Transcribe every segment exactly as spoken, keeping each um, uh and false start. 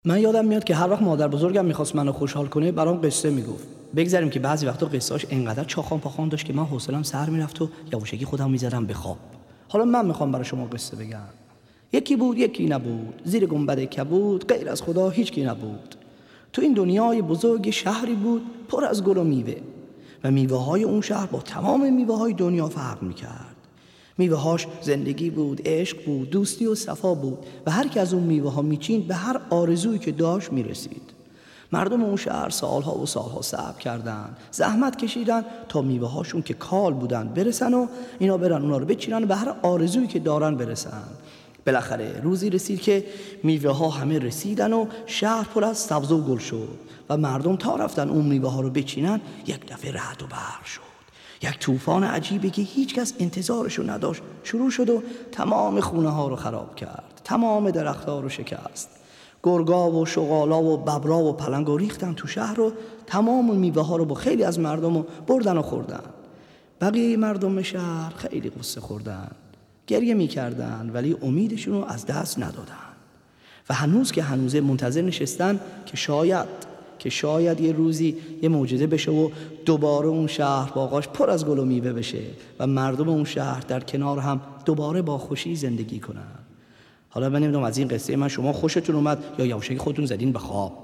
من یادم میاد که هر وقت مادر بزرگم میخواست منو خوشحال کنه برام قصه میگفت. بگذاریم که بعضی وقتا قصه‌اش انقدر چاخان پاخان داشت که من حوصله‌ام سر میرفت و یواشکی خودم میزدم به خواب. حالا من میخوام برای شما قصه بگم. یکی بود یکی نبود، زیر گنبد کبود غیر از خدا هیچ کی نبود. تو این دنیای بزرگ شهری بود پر از گل و میوه و میوه‌های اون شهر با تمام میوه‌های دنیا فرق میکرد. میوه‌هاش زندگی بود، عشق بود، دوستی و صفا بود و هر کی از اون میوه‌ها میچیند به هر آرزویی که داشت میرسید. مردم اون شهر سالها و سالها صبر کردن، زحمت کشیدن تا میوه‌هاشون که کال بودن برسن و اینا برن اونا رو بچینن و به هر آرزویی که دارن برسن. بالاخره روزی رسید که میوه‌ها همه رسیدن و شهر پر از سبز و گل شد و مردم تا رفتن اون میوه‌ها رو بچینن یک دفعه رعد و برق شد. یک طوفان عجیبی که هیچ کس انتظارشو نداشت شروع شد و تمام خونه ها رو خراب کرد، تمام درخت ها رو شکست. گرگا و شغالا و ببرا و پلنگا ریختن تو شهر و تمام میوه ها رو با خیلی از مردم رو بردن و خوردن. بقیه مردم شهر خیلی قصه خوردن، گریه میکردن ولی امیدشون رو از دست ندادن و هنوز که هنوزه منتظر نشستن که شاید که شاید یه روزی یه معجزه بشه و دوباره اون شهر باغاش پر از گل و میوه بشه و مردم اون شهر در کنار هم دوباره با خوشی زندگی کنن. حالا من نمیدونم از این قصه من شما خوشتون اومد یا یواشکی خودتون زدین به خواب.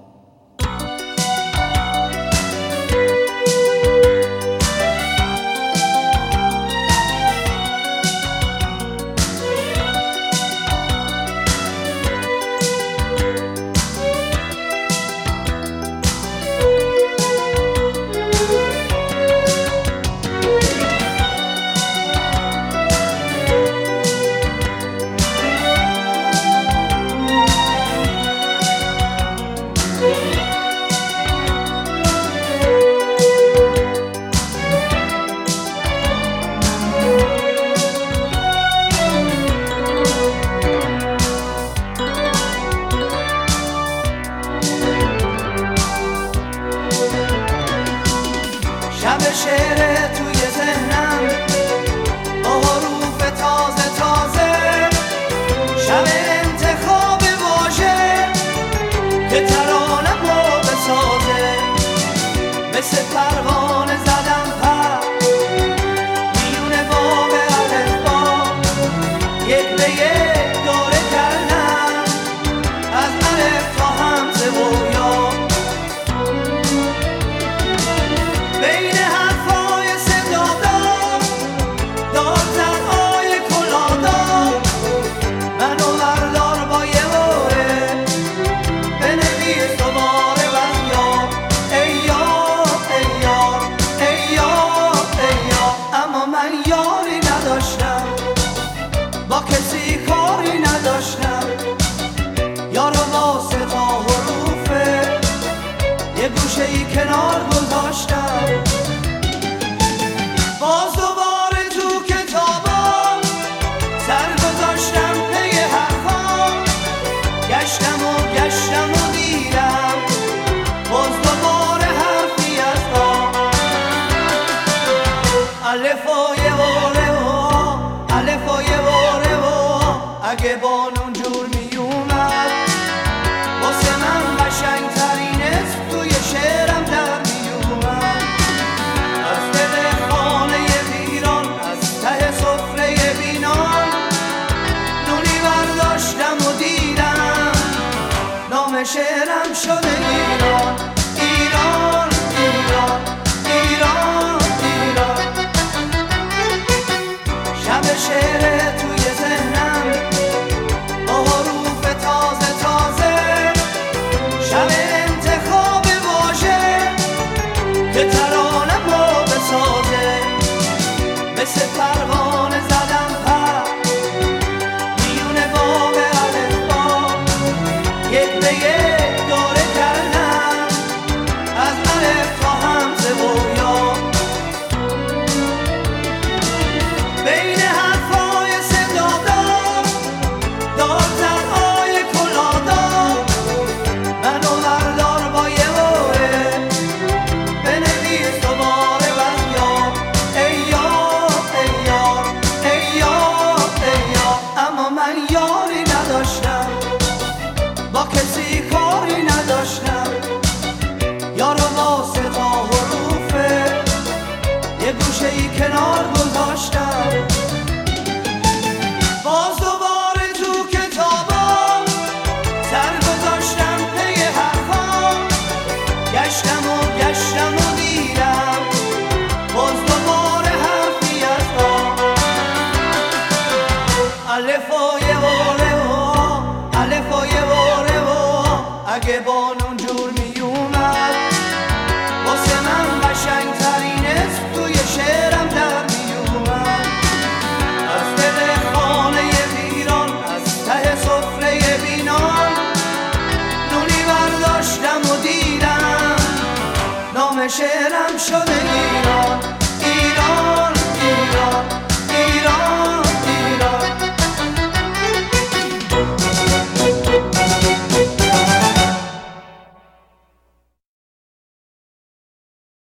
شعر توی ذهنم با حروف تازه تازه، شب انتخاب واژه که ترانم رو بسازه. مثل پروانه زدم پر میونه باب الفبا، یک به یک دوره کردم از الف تا همزه و یا. با کسی کاری نداشتم، یارو واسه تا حروفه یه گوشه ای کنار گذاشتم. باز دوباره تو کتابا سر گذاشتم پی حرفا، گشتم و گشتم و دیدم باز دوباره حرفی از ما. الفای واره و الفای واره و اگه بانون جور می اومد واسه من قشنگ ترین اسم توی شعرم در می اومد. از دل خانه ویران، از ته سفره بینان، نونی برداشتم و دیدم نام شعرم شده ایران. ایران ایران ایران ایران. شب شعر توی ذهنم با حروف تازه تازه، شب انتخاب واژه که ترانم رو بسازه. مثل پروانه زدم پر میونه باب الفبا، یک به یک دوره کردم از الف تا همزه و یا. بین حرفای اگه بانون جور می اومد واسه من قشنگ ترین اسم توی شعرم در می اومد. از دل خانه ویران، از ته سفره بینان، نونی برداشتم و دیدم نام شعرم شده ایران.